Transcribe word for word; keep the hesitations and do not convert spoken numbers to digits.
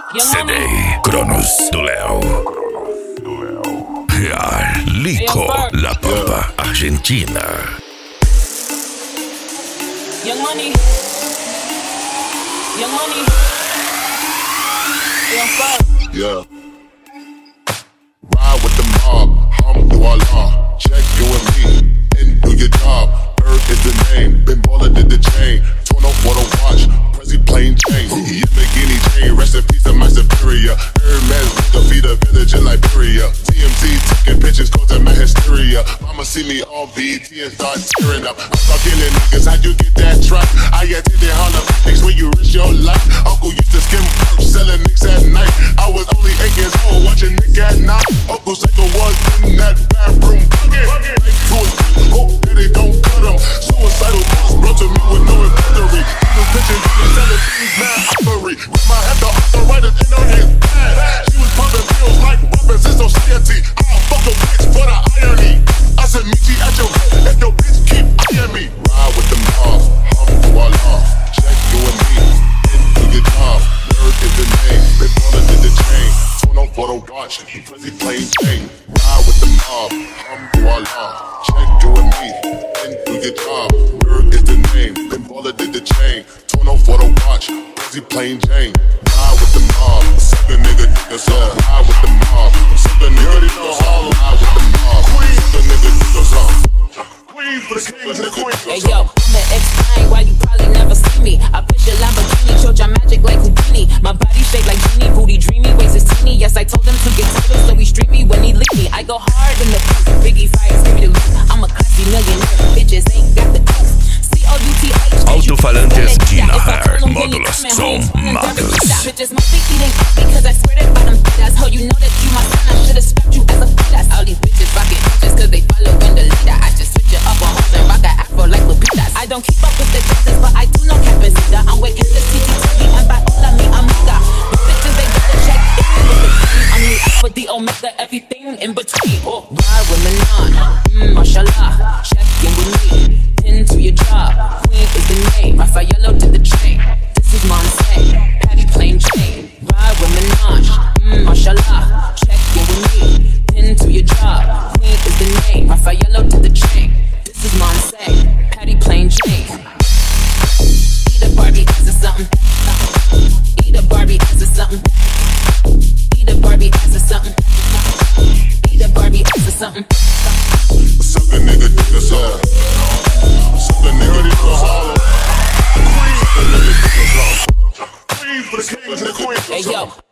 C D Kronos Tuleo ja Lico La Pampa Argentina. Young Money, Young Money, Young Fuck. Yeah. Ride with the mob, hum through our law. Check you and me, and do your job. Earth is the name, Ben Baller did the chain. Torn up for the watch, Prezi plain chain. Yamagini chain, rest in peace to my superior. Hermes nigga feed a village in Liberia. T M Z taking pictures, causing my hysteria. Mama see me on B E T and start tearing up. I start killing niggas, how'd you get that track? I attended Harlem Phoenix when you risk your life. Uncle used to skim perch, selling nicks at night. I was only eight years old, watching Nick at night. Uncle Psycho was in that bathroom bucket. Like to his hope that they don't cut him. Suicidal thoughts brought to me with no inventory. Even pitching, selling things, mad hungry. Grandma had the arthritis in her hands bad. She was pumping pills like weapons in society. I'll fuck a bitch for the irony. I said, meet you at your hood if your bitch keep eyeing me. Ride with the mob, hum through our law. Check you and me, and do your job. Word is the name, Ben Baller did the chain. Torn up for the watch, Prezi plain chain. Ride with the mob, hum through our law. Check you and me, and do your job. Word is the name, Ben Baller did the chain. Torn up for the watch, Prezi plain chain. Ride with the mob, suck a nigga, nigga, so ride with the mob. Suck a nigga, nigga, so ride with the mob. Suck a nigga, nigga, so. Hey yo, I'ma explain why you probably never see me. I push a Lamborghini, show your magic like Houdini. My body shaped like genie, booty dreamy, waist is teeny. Yes, I told him to get total, so he stream me when he leave me. I go hard in the booth, Biggie fires, give me the loot. I'm a classy millionaire, bitches ain't got the coast. C O U T H. Alto-falantes Gina Hair, módulos są Matus. Bitches must be eating because I swear that bottom that's how you know that you my son. I should've scrapped you as a fetus. All these bitches rockin' bitches cause they followin' the leader. I just switch it up on hoes and rock a afro like Lupitas. I don't keep up with the Joneses, but I do know Captain Caesar. I'm with Candace, T T T, and by all of me, I'm nigga. These bitches, they better check in with the queen. I'm the Alpha, the Omega, everything in between. Oh, ride with Menon, mmm, mashallah. Check in with me, tend to your job. Queen is the name, Raffaello did the chain. This is Monse, Patty plain chain. Ride with Menon, mmm, mashallah. Check in with me, tend to your job. Queen is the name, Raffaello did the chain. This is Monse, Patty plain chain. Eat a Barbie, ass or something. Eat a Barbie, ass or something. Eat a Barbie, ass or something. Eat a Barbie, ass or something. Suck a nigga, nigga, so. Suck a nigga, nigga, so. Suck a nigga, nigga, so. Queen for the kings and the queens. Hey yo.